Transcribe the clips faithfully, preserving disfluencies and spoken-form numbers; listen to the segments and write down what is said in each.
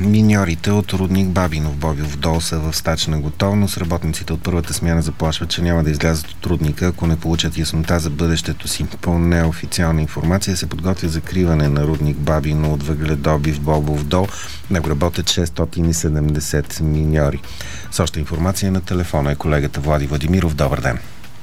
Миньорите от рудник Бабино в Бобов дол са в стачна готовност. Работниците от първата смяна заплашват, че няма да излязат от рудника, ако не получат яснота за бъдещето си. По неофициална информация се подготвя закриване на рудник Бабино от въгледобив в Бобов дол. В него работят шестстотин и седемдесет миньори. С още информация на телефона е колегата Влади Владимиров. Добър ден!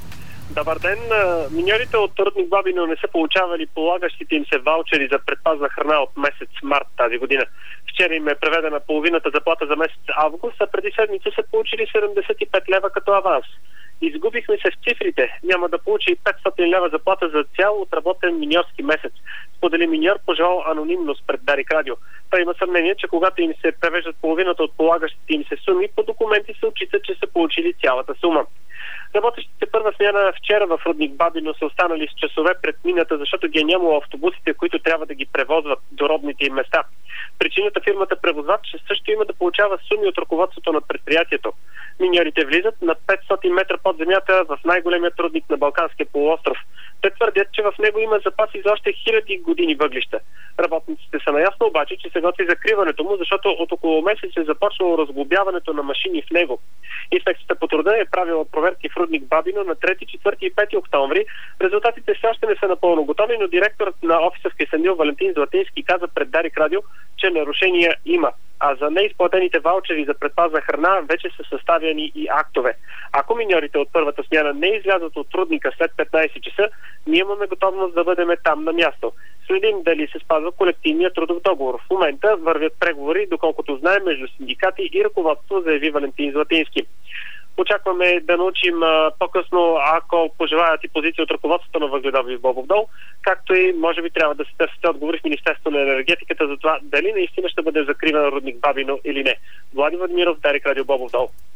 Добър ден! Миньорите от рудник Бабино не са получавали полагащите им се ваучери за предпазна храна от месец март тази година. Вчера им е преведена половината заплата за месец август, а преди седмица са получили седемдесет и пет лева като аванс. Изгубихме се в цифрите. Няма да получи и петстотин лева заплата за цял отработен миньорски месец. Сподели миньор, пожелал анонимност пред Дарик Радио. Той има съмнение, че когато им се превеждат половината от полагащите им се суми, по документи се отчита, че са получили цялата сума. Работещите първа смяна вчера в рудник Бабино са останали с часове пред мината, защото ги е нямало автобусите, които трябва да ги превозват до родните им места. Причината фирмата превозвач също има да получава суми от ръководството на предприятието. Миньорите влизат на петстотин метра под земята в най-големият рудник на Балканския полуостров. Те твърдят, че в него има запаси за още хиляди години въглища. Работниците са наясно обаче, че се готви закриването му, защото от около месец е започнало разглобяването на машини в него. Инспекцията по труда е правила проверки в рудник Бабино на трети, четвърти и пети октомври. Резултатите все още не са напълно готови, но директорът на офиса в Кесанил Валентин Златински каза пред Дарик Радио, че нарушения има. А за неизплатените ваучери за предпазна храна вече са съставяни и актове. Ако миньорите от първата смяна не излязат от рудника след петнайсет часа, ние имаме готовност да бъдем там на място. Следим дали се спазва колективният трудов договор. В момента вървят преговори, доколкото знаем, между синдикати и ръководство, заяви Валентин Златински. Очакваме да научим а, по-късно, ако пожелаят и позиция от ръководството на въгледобив в Бобов дол, както и може би трябва да се търсят отговори в Министерството на енергетиката за това дали наистина ще бъде закриван рудник Бабино или не. Влади Владимиров, Дарик Радио, Бобов дол.